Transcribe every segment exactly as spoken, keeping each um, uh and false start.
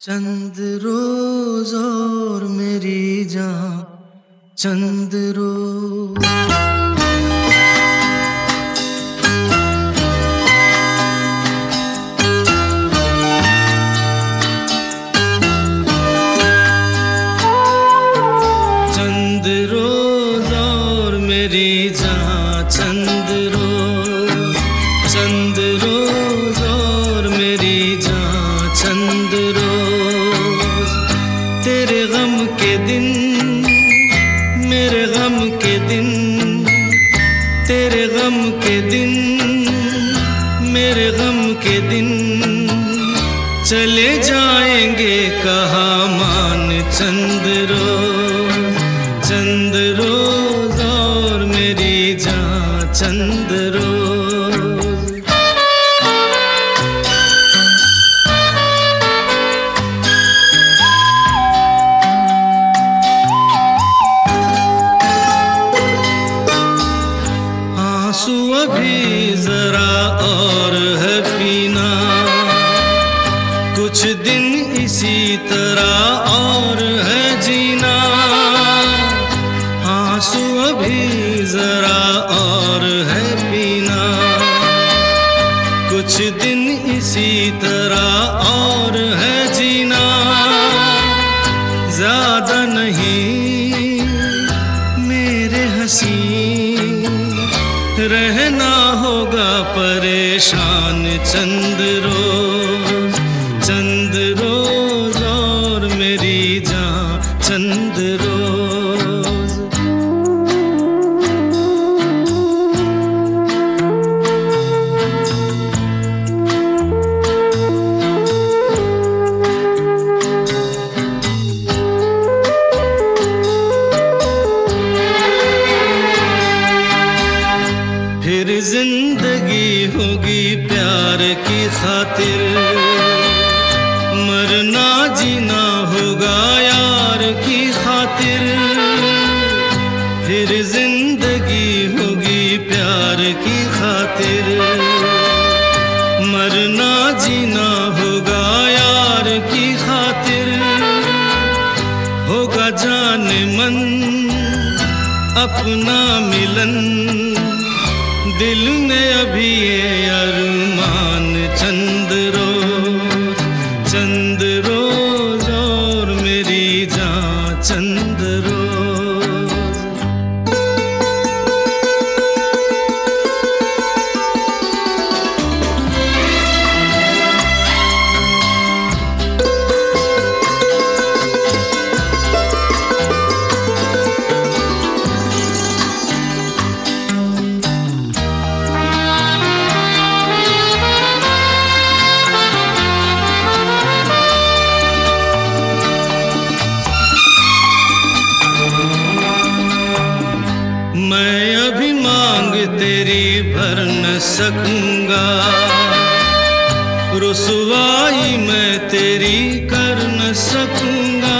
चंद रोज और मेरी जान चंद रोज। चंद रोज और मेरी जान चंद रोज, चंद रोज और मेरी जान चंद रोज। तेरे गम के दिन मेरे गम के दिन, तेरे गम के दिन मेरे गम के दिन चले जाएंगे कहाँ मान। चंद रोज चंद रोज और मेरी जान चंद रोज। आंसू अभी जरा और है पीना, कुछ दिन इसी तरह और है जीना। आंसू अभी जरा और है पीना, कुछ दिन इसी तरह और है जीना। ज्यादा नहीं मेरे हंसी, रहना होगा परेशान। चंद रोज चंद रोज और मेरी जान चंद रोज। फिर जिंदगी होगी प्यार की खातिर, मरना जीना होगा यार की खातिर। फिर जिंदगी होगी प्यार की खातिर, मरना जीना होगा यार की खातिर। होगा जाने मन अपना मिलन, दिल में अभी ये अरमान। चंद रोज चंद रोज और मेरी जान चंद रोज। मैं अभी मांग तेरी भर न सकूंगा, रुसवाई मैं तेरी कर न सकूंगा।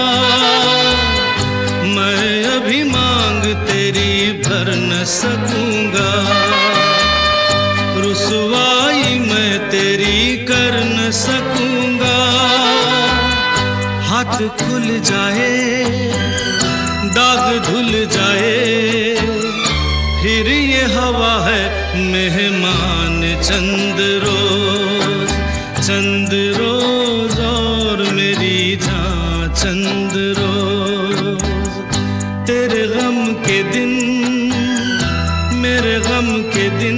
मैं अभी मांग तेरी भर न सकूंगा, रुसवाई मैं तेरी कर न सकूंगा। हाथ खुल जाए दाग धुल जाए, फिर ये हवा है मेहमान। चंद रोज चंद रोज और मेरी जान चंद रोज। तेरे गम के दिन मेरे गम के दिन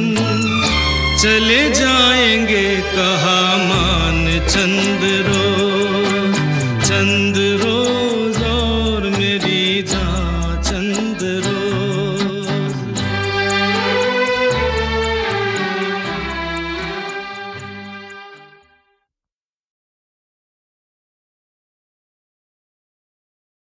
चले जाएंगे कहाँ मान। चंद रोज चंद रोज